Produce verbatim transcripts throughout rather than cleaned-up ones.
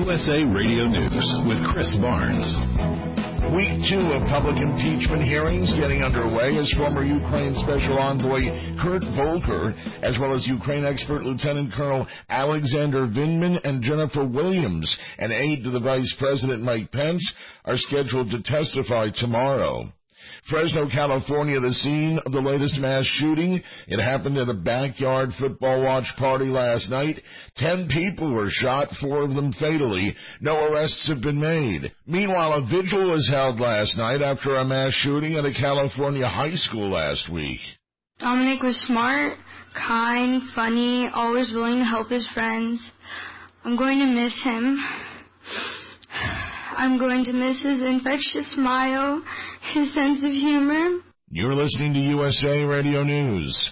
U S A Radio News with Chris Barnes. Week two of public impeachment hearings getting underway as former Ukraine Special Envoy Kurt Volker, as well as Ukraine expert Lieutenant Colonel Alexander Vindman and Jennifer Williams, an aide to the Vice President Mike Pence, are scheduled to testify tomorrow. Fresno, California, the scene of the latest mass shooting. It happened at a backyard football watch party last night. Ten people were shot, four of them fatally. No arrests have been made. Meanwhile, a vigil was held last night after a mass shooting at a California high school last week. Dominic was smart, kind, funny, always willing to help his friends. I'm going to miss him. I'm going to miss his infectious smile, his sense of humor. You're listening to U S A Radio News.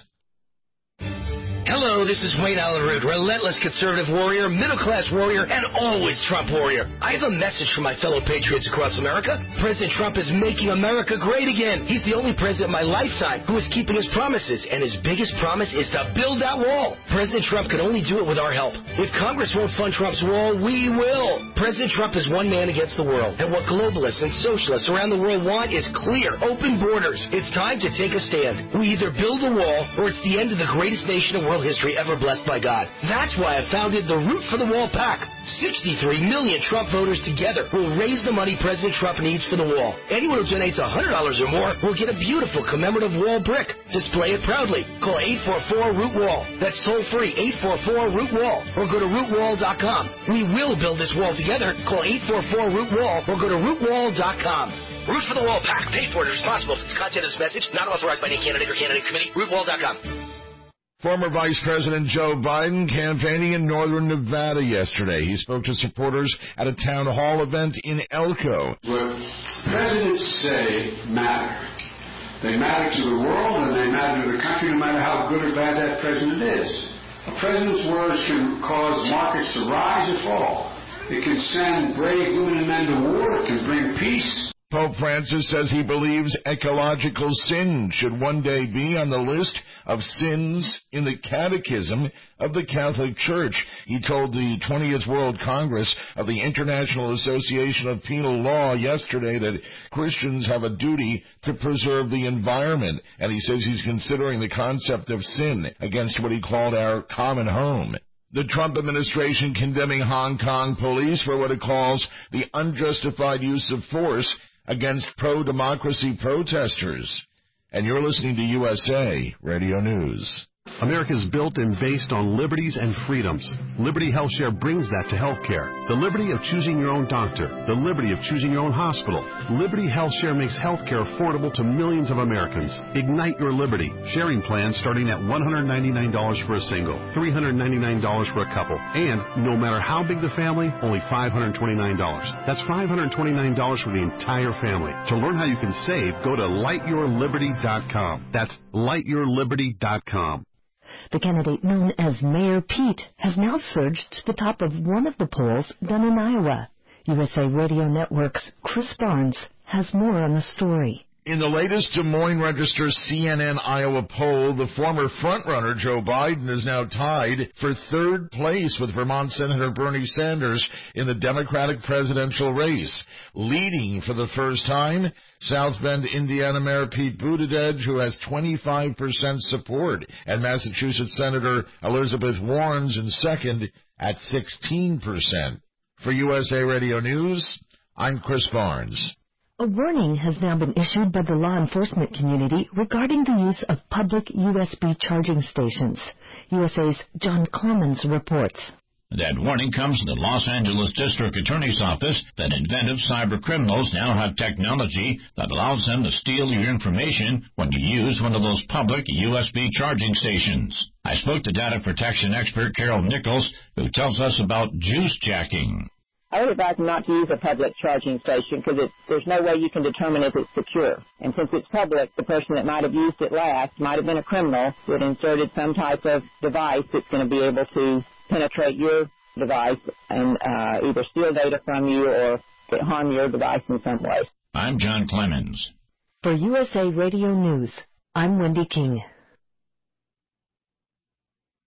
Hello, this is Wayne Allyn-Root, relentless conservative warrior, middle-class warrior, and always Trump warrior. I have a message for my fellow patriots across America. President Trump is making America great again. He's the only president in my lifetime who is keeping his promises, and his biggest promise is to build that wall. President Trump can only do it with our help. If Congress won't fund Trump's wall, we will. President Trump is one man against the world, and what globalists and socialists around the world want is clear, open borders. It's time to take a stand. We either build a wall, or it's the end of the greatest nation in world history ever blessed by God. That's why I founded the Root for the Wall PAC. sixty-three million Trump voters together will raise the money President Trump needs for the wall. Anyone who donates one hundred dollars or more will get a beautiful commemorative wall brick. Display it proudly. Call eight four four root wall. That's toll free, eight four four root wall. Or go to root wall dot com. We will build this wall together. Call eight four four root wall or go to root wall dot com. Root for the Wall PAC. Paid for and responsible for the content of this message. Not authorized by any candidate or candidates committee. root wall dot com. Former Vice President Joe Biden campaigning in northern Nevada yesterday. He spoke to supporters at a town hall event in Elko. What presidents say matter. They matter to the world and they matter to the country no matter how good or bad that president is. A president's words can cause markets to rise or fall. It can send brave women and men to war. It can bring peace. Pope Francis says he believes ecological sin should one day be on the list of sins in the Catechism of the Catholic Church. He told the twentieth World Congress of the International Association of Penal Law yesterday that Christians have a duty to preserve the environment, and he says he's considering the concept of sin against what he called our common home. The Trump administration condemning Hong Kong police for what it calls the unjustified use of force against pro-democracy protesters. And you're listening to U S A Radio News. America is built and based on liberties and freedoms. Liberty HealthShare brings that to healthcare. The liberty of choosing your own doctor. The liberty of choosing your own hospital. Liberty HealthShare makes healthcare affordable to millions of Americans. Ignite your liberty. Sharing plans starting at one hundred ninety-nine dollars for a single, three hundred ninety-nine dollars for a couple, and no matter how big the family, only five hundred twenty-nine dollars. That's five hundred twenty-nine dollars for the entire family. To learn how you can save, go to light your liberty dot com. That's light your liberty dot com. The candidate known as Mayor Pete has now surged to the top of one of the polls done in Iowa. U S A Radio Network's Chris Barnes has more on the story. In the latest Des Moines Register C N N Iowa poll, the former frontrunner Joe Biden is now tied for third place with Vermont Senator Bernie Sanders in the Democratic presidential race. Leading for the first time, South Bend, Indiana Mayor Pete Buttigieg, who has twenty-five percent support, and Massachusetts Senator Elizabeth Warren's in second at sixteen percent. For U S A Radio News, I'm Chris Barnes. A warning has now been issued by the law enforcement community regarding the use of public U S B charging stations. U S A's John Clemens reports. That warning comes from the Los Angeles District Attorney's Office that inventive cyber criminals now have technology that allows them to steal your information when you use one of those public U S B charging stations. I spoke to data protection expert Carol Nichols, who tells us about juice jacking. I would advise not to use a public charging station because there's no way you can determine if it's secure. And since it's public, the person that might have used it last might have been a criminal who had inserted some type of device that's going to be able to penetrate your device and uh, either steal data from you or harm your device in some way. I'm John Clemens. For U S A Radio News, I'm Wendy King.